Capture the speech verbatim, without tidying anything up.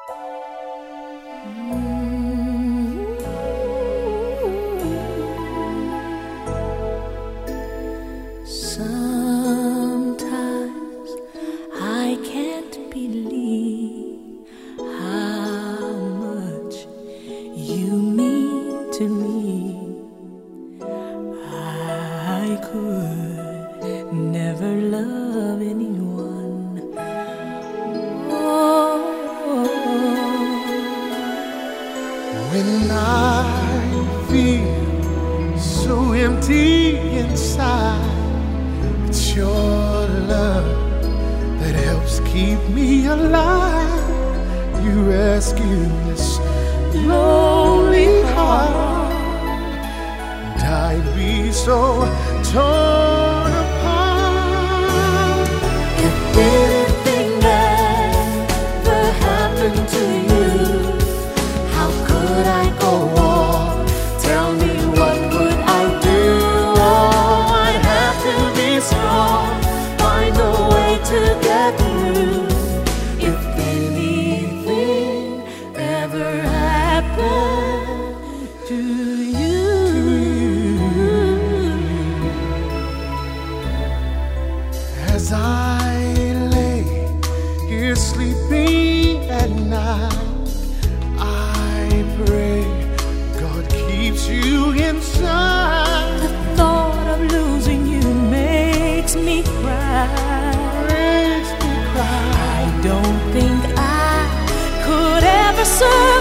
Sometimes I can't believe how much you mean to me. I could never love anyone. Oh, when I feel so empty inside, it's your love that helps keep me alive. You rescue this lonely heart, and I'd be so torn apart if anything ever happened to you, how could I go on? Tell me, what would I do? Oh, I'd have to be strong, find a way to get through. If anything ever happened to you, as I lay here sleeping at night, I pray God keeps you inside. the thought of losing you makes me cry. Makes me cry. I don't think I could ever survive